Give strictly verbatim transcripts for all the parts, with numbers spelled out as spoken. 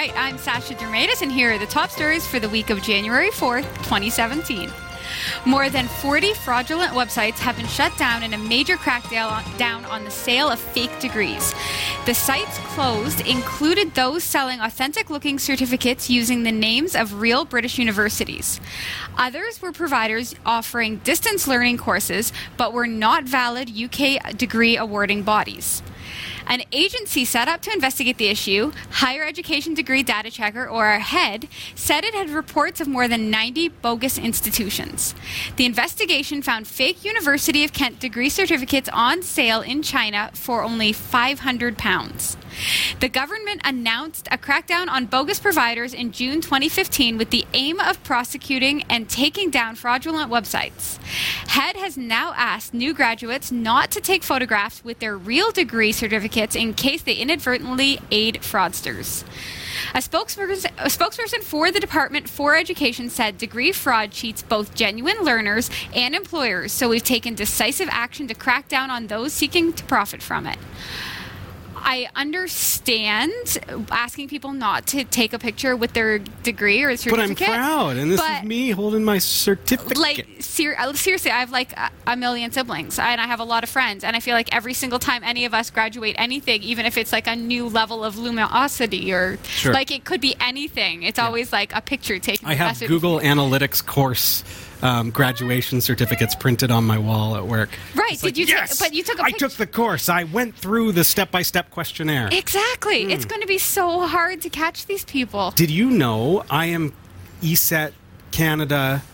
right, I'm Sasha Dermatis, and here are the top stories for the week of January fourth, twenty seventeen. More than forty fraudulent websites have been shut down in a major crackdown on the sale of fake degrees. The sites closed included those selling authentic-looking certificates using the names of real British universities. Others were providers offering distance learning courses, but were not valid U K degree awarding bodies. An agency set up to investigate the issue, Higher Education Degree Data Checker, or H E D, said it had reports of more than ninety bogus institutions. The investigation found fake University of Kent degree certificates on sale in China for only five hundred pounds. The government announced a crackdown on bogus providers in June twenty fifteen with the aim of prosecuting and taking down fraudulent websites. H E D has now asked new graduates not to take photographs with their real degree certificates in case they inadvertently aid fraudsters. A spokesperson, a spokesperson for the Department for Education said degree fraud cheats both genuine learners and employers, so we've taken decisive action to crack down on those seeking to profit from it. I understand asking people not to take a picture with their degree or certificate. But I'm proud, and this is me holding my certificate. Like, ser- seriously, I have like a, a million siblings, and I have a lot of friends, and I feel like every single time any of us graduate anything, even if it's like a new level of luminosity or sure. like it could be anything, it's yeah. always like a picture taken. I have Google Analytics course Um, graduation certificates printed on my wall at work. Right? It's Did like, you? Yes, ta- but you took. A I pic- took the course. I went through the step-by-step questionnaire. Exactly. Mm. It's going to be so hard to catch these people. Did you know I am E S E T Canada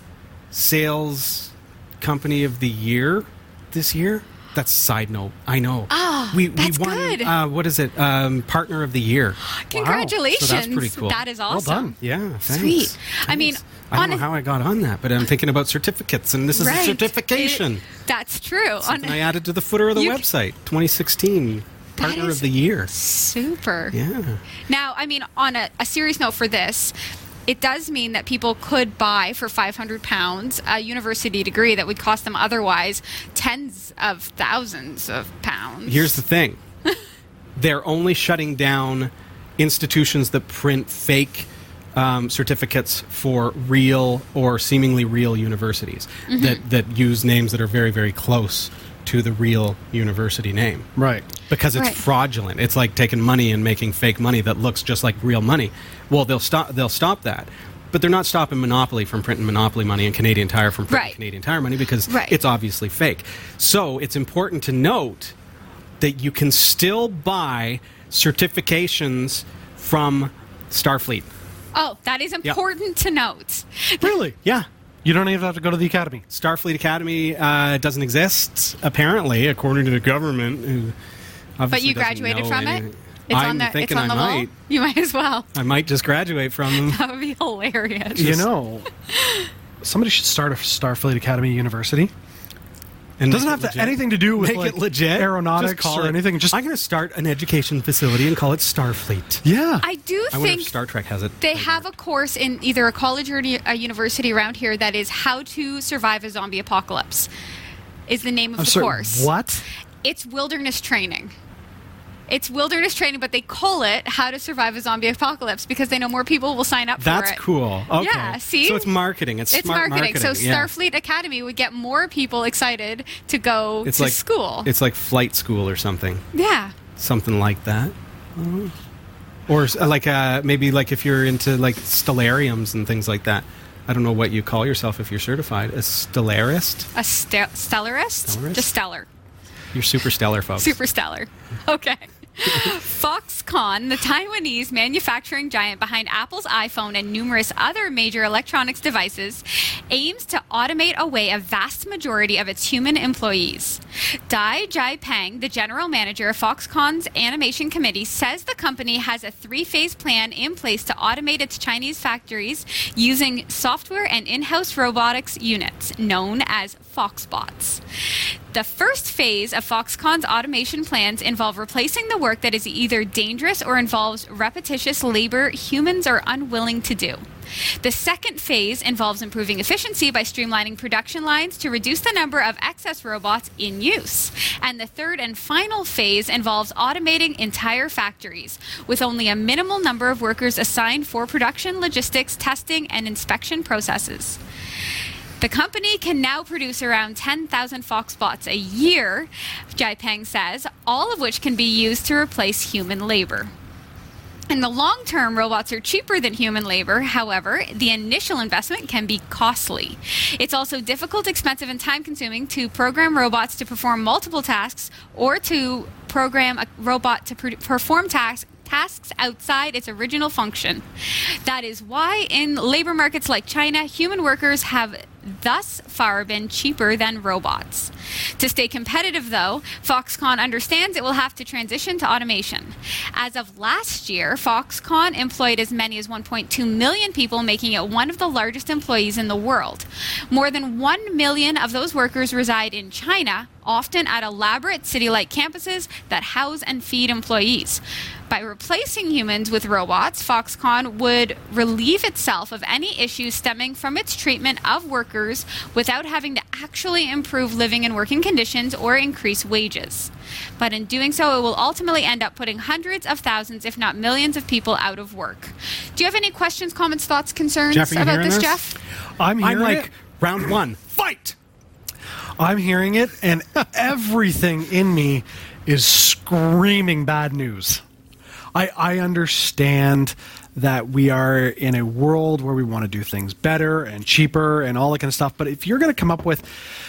Sales Company of the Year this year? That's a side note. I know. Oh, we, that's we won, good. Uh, what is it? Um, Partner of the Year. Congratulations. Wow. So that's pretty cool. That is awesome. Well done. Yeah, thanks. Sweet. Thanks. I mean, I don't know how I got on that, but I'm thinking about certificates, and this is right. a certification. It, that's true. Something on, I added to the footer of the website. twenty sixteen Partner of the Year. Super. Yeah. Now, I mean, on a, a serious note for this, it does mean that people could buy for five hundred pounds a university degree that would cost them otherwise tens of thousands of pounds. Here's the thing. They're only shutting down institutions that print fake um, certificates for real or seemingly real universities mm-hmm. that, that use names that are very, very close to the real university name. Right. Because it's right. fraudulent. It's like taking money and making fake money that looks just like real money. Well, they'll stop they'll stop that. But they're not stopping Monopoly from printing Monopoly money and Canadian Tire from printing right. Canadian Tire money because right. it's obviously fake. So it's important to note that you can still buy certifications from Starfleet. Oh, that is important yep. to note. Really? Yeah. You don't even have to go to the academy. Starfleet Academy uh, doesn't exist, apparently, according to the government. But you graduated from it? It's I'm on the, thinking it's on the I wall? might. You might as well. I might just graduate from them. That would be hilarious. You know, somebody should start a Starfleet Academy University. And it doesn't have to, anything to do with make like, it legit. aeronautics or it, anything. Just I'm going to start an education facility and call it Starfleet. Yeah. I do I wonder think if Star Trek has it. They have a course in either a college or a university around here that is How to Survive a Zombie Apocalypse is the name of I'm the sorry, course. What? It's wilderness training. It's wilderness training, but they call it How to Survive a Zombie Apocalypse because they know more people will sign up That's for it. That's cool. Okay. Yeah, see? So it's marketing. It's, it's smart marketing. marketing. So yeah. Starfleet Academy would get more people excited to go it's to like, school. It's like flight school or something. Yeah. Something like that. Uh, or like uh, maybe like if you're into like stellariums and things like that. I don't know what you call yourself if you're certified. A stellarist? A st- stellarist? Stellarist? Just stellar. You're super stellar, folks. Super stellar. Okay. Foxconn, the Taiwanese manufacturing giant behind Apple's iPhone and numerous other major electronics devices, aims to automate away a vast majority of its human employees. Dai Jiapeng, the general manager of Foxconn's animation committee, says the company has a three-phase plan in place to automate its Chinese factories using software and in-house robotics units known as Foxbots. The The first phase of Foxconn's automation plans involve replacing the work that is either dangerous or involves repetitious labor humans are unwilling to do. The second phase involves improving efficiency by streamlining production lines to reduce the number of excess robots in use. And the third and final phase involves automating entire factories, with only a minimal number of workers assigned for production, logistics, testing, and inspection processes. The company can now produce around ten thousand Foxbots a year, Jaipeng says, all of which can be used to replace human labor. In the long term, robots are cheaper than human labor. However, the initial investment can be costly. It's also difficult, expensive, and time-consuming to program robots to perform multiple tasks or to program a robot to per- perform tasks tasks outside its original function. That is why in labor markets like China, human workers have thus far been cheaper than robots. To stay competitive, though, Foxconn understands it will have to transition to automation. As of last year, Foxconn employed as many as one point two million people, making it one of the largest employees in the world. More than one million of those workers reside in China, often at elaborate city-like campuses that house and feed employees. By replacing humans with robots, Foxconn would relieve itself of any issues stemming from its treatment of workers without having to actually improve living and working conditions or increase wages. But in doing so, it will ultimately end up putting hundreds of thousands, if not millions, of people out of work. Do you have any questions, comments, thoughts, concerns Jeff, are you about hearing this, this? Jeff? I'm hearing I'm like, it. round one, fight! I'm hearing it, and everything in me is screaming bad news. I, I understand that we are in a world where we want to do things better and cheaper and all that kind of stuff, but if you're going to come up with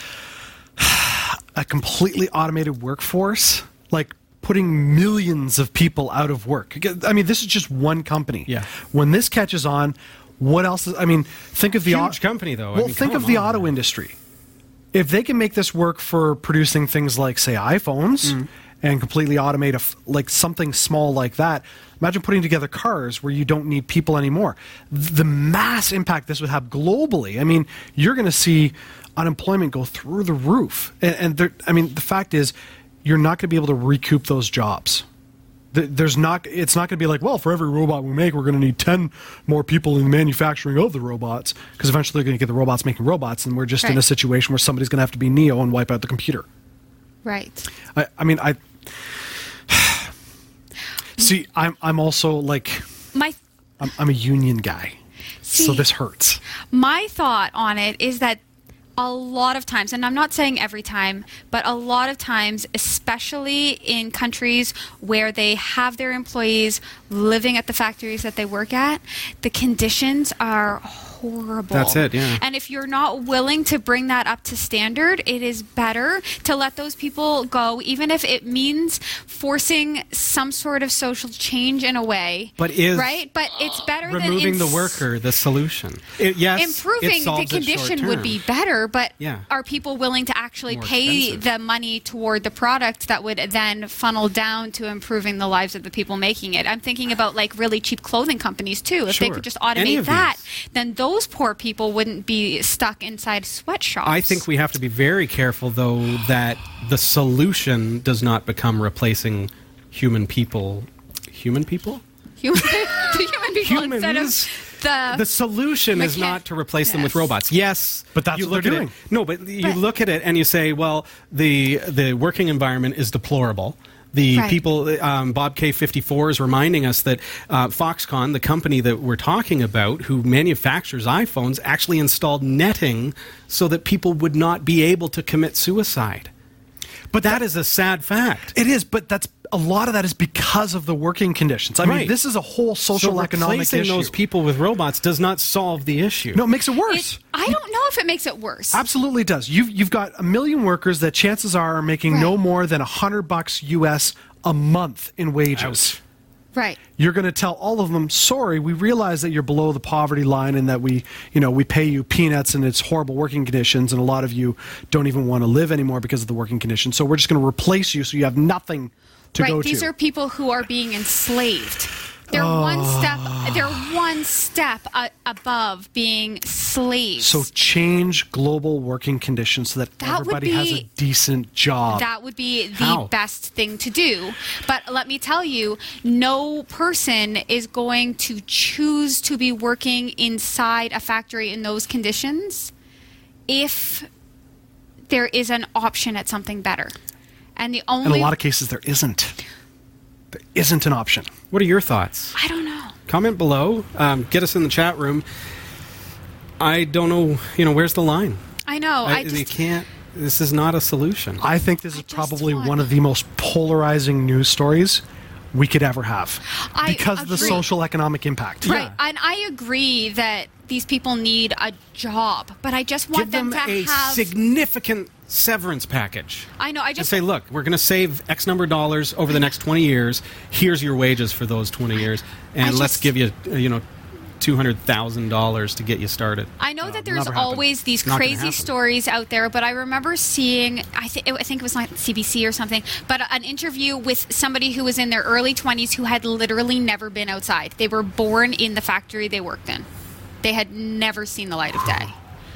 a completely automated workforce, like putting millions of people out of work, I mean, this is just one company. Yeah. When this catches on, what else is, I mean, think of the Huge au- company, though. I Well, mean, think come of the on. auto industry. If they can make this work for producing things like, say, iPhones, Mm. and completely automate a f- like something small like that, imagine putting together cars where you don't need people anymore. The mass impact this would have globally. I mean, you're going to see unemployment go through the roof. And, and there, I mean, the fact is, you're not going to be able to recoup those jobs. Th- There's not. It's not going to be like, well, for every robot we make, we're going to need ten more people in the manufacturing of the robots, because eventually they're going to get the robots making robots, and we're just in a Right. situation where somebody's going to have to be Neo and wipe out the computer. Right. I, I mean, I see. I'm. I'm also like. My I'm, I'm a union guy, so See- this hurts. My thought on it is that a lot of times, and I'm not saying every time, but a lot of times, especially in countries where they have their employees living at the factories that they work at, the conditions are horrible. That's it, yeah. And if you're not willing to bring that up to standard, it is better to let those people go, even if it means forcing some sort of social change in a way. But is right? But it's better removing than the ins- worker the solution? It, yes, improving it the solves it condition short would term. be better, but Yeah. are people willing to actually More pay expensive. the money toward the product that would then funnel down to improving the lives of the people making it? I'm thinking about like really cheap clothing companies too. If they Sure. could just Any automate of that, these. then those poor people wouldn't be stuck inside sweatshops. I think we have to be very careful, though, that the solution does not become replacing human people. Human people? human, the human people instead of Humans. the The solution is Mechan- not to replace them with Yes. robots. Yes, But that's you what look they're at doing. It, no, but you But- look at it and you say, well, the the working environment is deplorable. The Right. people, um, Bob K fifty-four is reminding us that uh, Foxconn, the company that we're talking about, who manufactures iPhones, actually installed netting so that people would not be able to commit suicide. But that is a sad fact. It is, but that's a lot of that is because of the working conditions. I mean, Right. this is a whole social so economic replacing issue. those people with robots does not solve the issue. No, it makes it worse. It, I don't know if it makes it worse. Absolutely does. You've you've got a million workers that chances are are making no Right. more than a hundred bucks U S a month in wages. Ouch. Right. You're going to tell all of them, sorry, we realize that you're below the poverty line and that we, you know, we pay you peanuts and it's horrible working conditions, and a lot of you don't even want to live anymore because of the working conditions. So we're just going to replace you so you have nothing to right. go These to. are people who are being enslaved. They're Oh. one step. They're one step uh, above being slaves. So change global working conditions so that, That would everybody has a be- decent job. That would be the How? best thing to do. But let me tell you, no person is going to choose to be working inside a factory in those conditions if there is an option at something better. And the In only a lot of cases, there isn't. There isn't an option. What are your thoughts? I don't know. Comment below. Um, get us in the chat room. I don't know, you know, where's the line? I know. I, I, you just can't, this is not a solution. I think this I is just probably want- one of the most polarizing news stories we could ever have I because of the agree. social economic impact. Right. And I agree that these people need a job, but I just want Give them, them to a have significant severance package. I know. I Just just say, look, we're going to save X number of dollars over the next twenty years. Here's your wages for those twenty years, and I let's just- give you, uh, you know, two hundred thousand dollars to get you started. I know No, that there's never happen. always these Not gonna crazy happen. stories out there, but I remember seeing, I, th- I think it was like C B C or something, but an interview with somebody who was in their early twenties who had literally never been outside. They were born in the factory they worked in. They had never seen the light of day.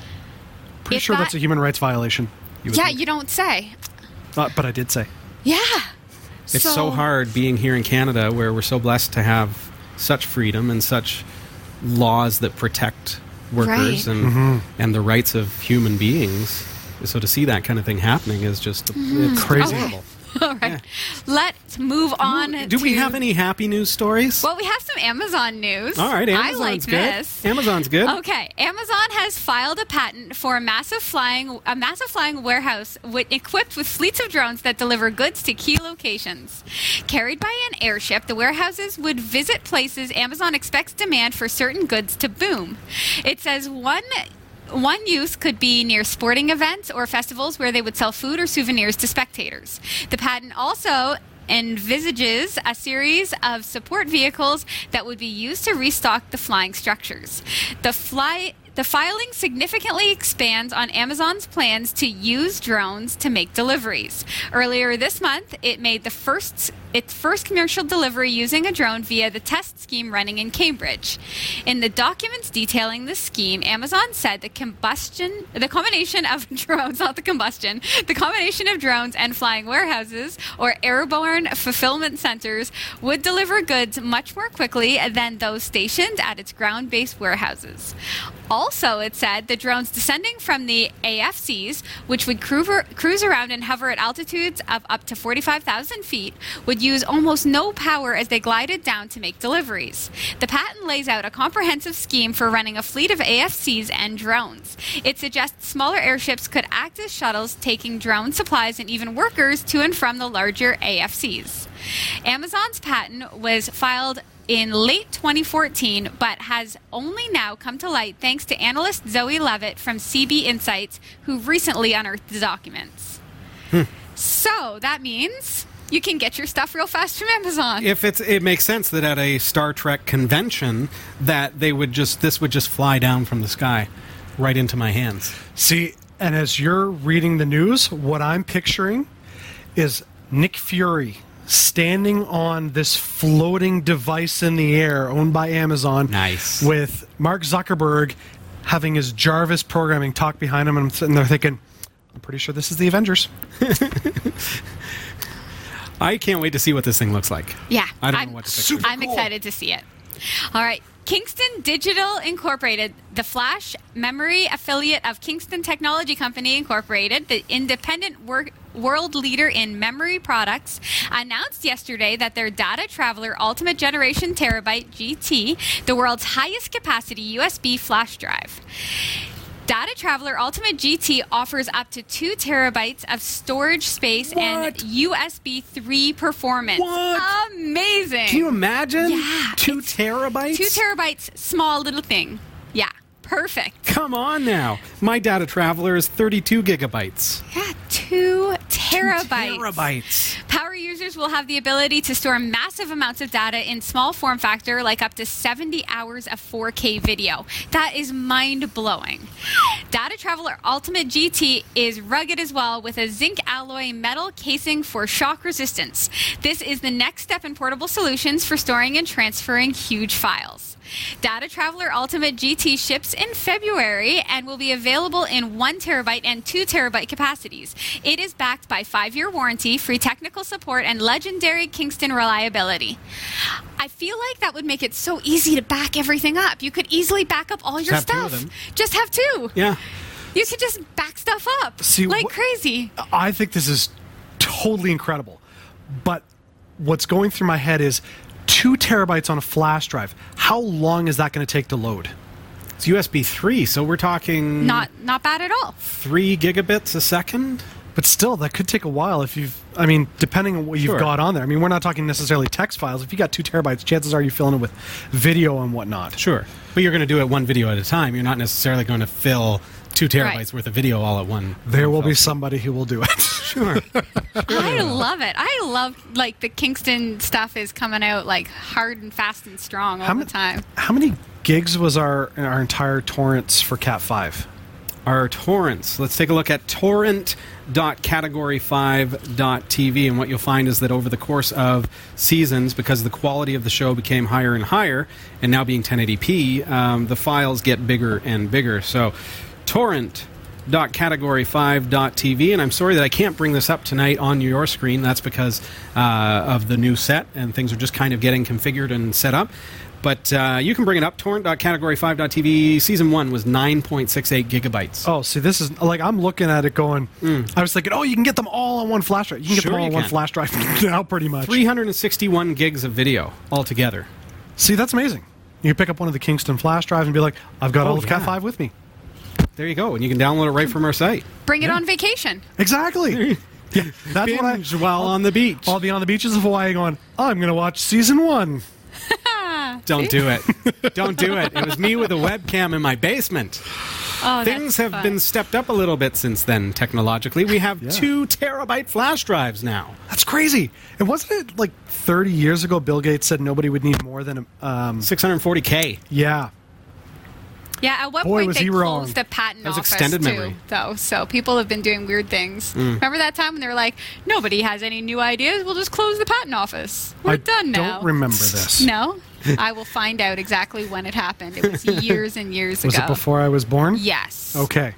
Pretty If sure that- that's a human rights violation. You would Yeah, think. you don't say. Uh, but I did say. Yeah. It's so, hard being here in Canada where we're so blessed to have such freedom and such laws that protect workers Right. and Mm-hmm. and the rights of human beings. So to see that kind of thing happening is just it's Crazy. horrible. All right. Let's move on. Do we to- have any happy news stories? Well, we have some Amazon news. All right, Amazon's I like good. this. Amazon's good. Okay, Amazon has filed a patent for a massive flying a massive flying warehouse with, equipped with fleets of drones that deliver goods to key locations. Carried by an airship, the warehouses would visit places Amazon expects demand for certain goods to boom. It says one One use could be near sporting events or festivals where they would sell food or souvenirs to spectators. The patent also envisages a series of support vehicles that would be used to restock the flying structures. The fly The filing significantly expands on Amazon's plans to use drones to make deliveries. Earlier this month, it made the first its first commercial delivery using a drone via the test scheme running in Cambridge. In the documents detailing the scheme, Amazon said the combustion, the combination of drones, not the combustion, the combination of drones and flying warehouses or airborne fulfillment centers would deliver goods much more quickly than those stationed at its ground-based warehouses. Also, it said the drones descending from the A F Cs, which would cruiser, cruise around and hover at altitudes of up to forty-five thousand feet, would use almost no power as they glided down to make deliveries. The patent lays out a comprehensive scheme for running a fleet of A F Cs and drones. It suggests smaller airships could act as shuttles, taking drone supplies and even workers to and from the larger A F Cs. Amazon's patent was filed in late twenty fourteen, but has only now come to light thanks to analyst Zoe Levitt from C B Insights, who recently unearthed the documents. Hmm. So that means you can get your stuff real fast from Amazon. If it's, it makes sense that at a Star Trek convention that they would just this would just fly down from the sky, right into my hands. See, and as you're reading the news, what I'm picturing is Nick Fury standing on this floating device in the air owned by Amazon. Nice. With Mark Zuckerberg having his Jarvis programming talk behind him, and I'm sitting there thinking, I'm pretty sure this is the Avengers. I can't wait to see what this thing looks like. Yeah, I don't I'm, know what to picture. I'm excited to see it. All right. Kingston Digital Incorporated, the flash memory affiliate of Kingston Technology Company Incorporated, the independent wor- world leader in memory products, announced yesterday that their Data Traveler Ultimate Generation Terabyte G T, the world's highest capacity U S B flash drive. Data Traveler Ultimate G T offers up to two terabytes of storage space What? and U S B three performance. What? Amazing. Can you imagine? Yeah, Two terabytes? Two terabytes, small little thing. Yeah, perfect. Come on now. My Data Traveler is thirty-two gigabytes. Yeah, two terabytes. Terabytes. Power users will have the ability to store massive amounts of data in small form factor, like up to seventy hours of four K video. That is mind-blowing. Data Traveler Ultimate G T is rugged as well, with a zinc alloy metal casing for shock resistance. This is the next step in portable solutions for storing and transferring huge files. Data Traveler Ultimate G T ships in February and will be available in one terabyte and two terabyte capacities. It is backed by five-year warranty, free technical support, and legendary Kingston reliability. I feel like that would make it so easy to back everything up. You could easily back up all your have two of stuff. them. Just have two. Yeah. You could just back stuff up See, like wh- crazy. I think this is totally incredible. But what's going through my head is two terabytes on a flash drive. How long is that going to take to load? It's U S B three, so we're talking Not not bad at all. three gigabits a second. But still, that could take a while if you've, I mean, depending on what you've Sure. got on there. I mean, we're not talking necessarily text files. If you got two terabytes, chances are you're filling it with video and whatnot. Sure. But you're going to do it one video at a time. You're not necessarily going to fill two terabytes Right. worth of video all at one. There one will fell be swoop. somebody who will do it. Sure. I love it. I love like the Kingston stuff is coming out like hard and fast and strong all How the ma- time. How many gigs was our our entire torrents for Cat five? Our torrents. Let's take a look at torrent dot category five dot t v, and what you'll find is that over the course of seasons, because the quality of the show became higher and higher, and now being ten eighty p, um, the files get bigger and bigger. So torrent dot category five dot t v, and I'm sorry that I can't bring this up tonight on your screen. That's because uh, of the new set, and things are just kind of getting configured and set up. But uh, you can bring it up. torrent dot category five dot t v, season one was nine point six eight gigabytes. Oh, see, this is like I'm looking at it going. I was thinking, oh, you can get them all on one flash drive. You can get Sure them all you on one can. flash drive now, pretty much. three hundred sixty-one gigs of video altogether. See, that's amazing. You can pick up one of the Kingston flash drives and be like, I've got Oh, all of Cat yeah. five with me. There you go, and you can download it right from our site. Bring it on vacation. Exactly. Yeah, that's what I. Binge while on the beach. I'll be on the beaches of Hawaii going, I'm going to watch season one. Don't do it. Don't do it. It was me with a webcam in my basement. Oh, Things that's have fun. been stepped up a little bit since then, technologically. We have Yeah. two terabyte flash drives now. That's crazy. And wasn't it like thirty years ago, Bill Gates said nobody would need more than a. Um, six hundred forty K. yeah. Yeah, at what Boy, point was they he closed wrong. the patent That was office extended too, memory. though. So people have been doing weird things. Remember that time when they were like, "Nobody has any new ideas. We'll just close the patent office. We're I done now." don't remember this. No, I will find out exactly when it happened. It was years and years Was ago. it before I was born? Yes. Okay.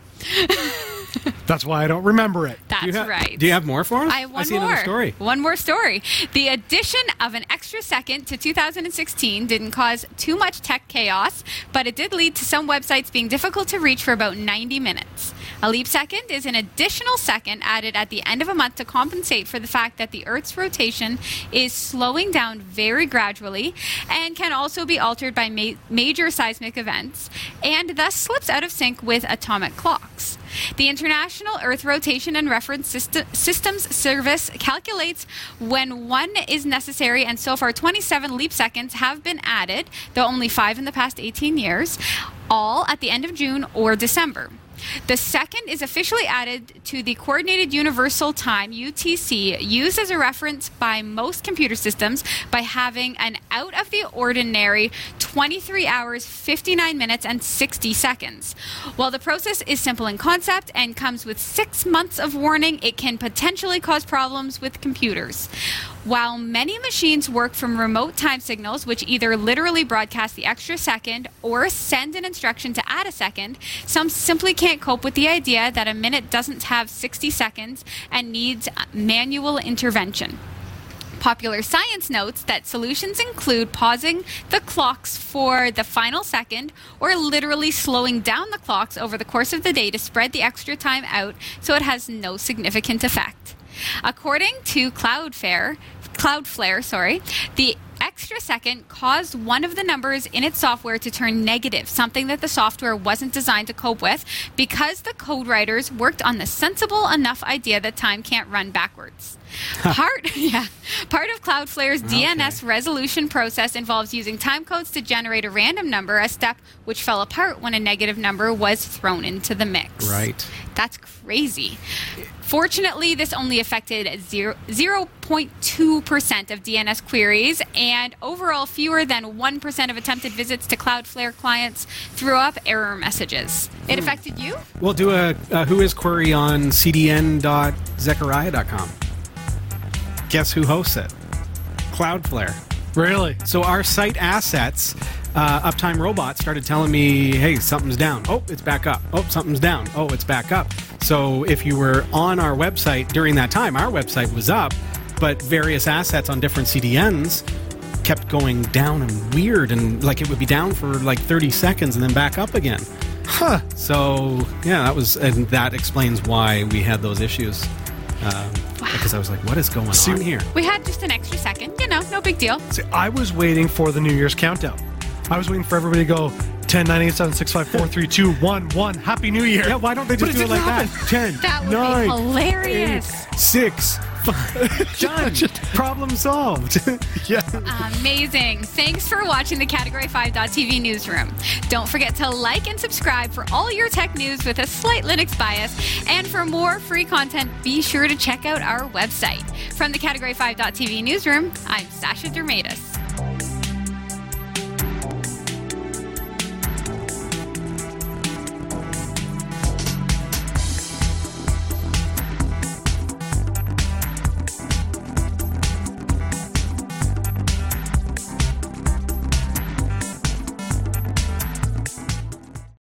That's why I don't remember it. That's Do you ha- right. Do you have more for us? I have one see more. another story. One more story. The addition of an extra second to two thousand sixteen didn't cause too much tech chaos, but it did lead to some websites being difficult to reach for about ninety minutes. A leap second is an additional second added at the end of a month to compensate for the fact that the Earth's rotation is slowing down very gradually and can also be altered by ma- major seismic events and thus slips out of sync with atomic clocks. The International Earth Rotation and Reference Syst- Systems Service calculates when one is necessary, and so far twenty-seven leap seconds have been added, though only five in the past eighteen years, all at the end of June or December. The second is officially added to the Coordinated Universal Time, U T C, used as a reference by most computer systems by having an out-of-the-ordinary twenty-three hours, fifty-nine minutes, and sixty seconds. While the process is simple in concept and comes with six months of warning, it can potentially cause problems with computers. While many machines work from remote time signals, which either literally broadcast the extra second or send an instruction to add a second, some simply can't cope with the idea that a minute doesn't have sixty seconds and needs manual intervention. Popular Science notes that solutions include pausing the clocks for the final second or literally slowing down the clocks over the course of the day to spread the extra time out so it has no significant effect. According to Cloudflare, Cloudflare, sorry, the extra second caused one of the numbers in its software to turn negative, something that the software wasn't designed to cope with because the code writers worked on the sensible enough idea that time can't run backwards. Part, yeah, part of Cloudflare's D N S Okay. resolution process involves using timecodes to generate a random number, a step which fell apart when a negative number was thrown into the mix. Right. That's crazy. Fortunately, this only affected zero point two percent of D N S queries, and overall fewer than one percent of attempted visits to Cloudflare clients threw up error messages. It affected you? We'll do a, a Who Is query on c d n dot zechariah dot com. Guess who hosts it? Cloudflare. Really? So our site assets uh, Uptime Robot started telling me, hey, something's down. Oh, it's back up. Oh, something's down. Oh, it's back up. So if you were on our website during that time, our website was up, but various assets on different C D Ns kept going down and weird, and like it would be down for like thirty seconds and then back up again. Huh. So yeah, that was, and that explains why we had those issues. Um, wow. Because I was like, what is going See, on here? We had just an extra second, you know, no big deal. See, I was waiting for the New Year's countdown. I was waiting for everybody to go ten, nine, eight, seven, six, five, four, three, two, one, one. Happy New Year. Yeah, why don't they just But do it it like didn't that? ten, That would nine, be hilarious. eight, six, five. Done. Problem solved. Yeah. Amazing. Thanks for watching the Category five dot T V newsroom. Don't forget to like and subscribe for all your tech news with a slight Linux bias. And for more free content, be sure to check out our website. From the Category five dot T V newsroom, I'm Sasha Dermatis.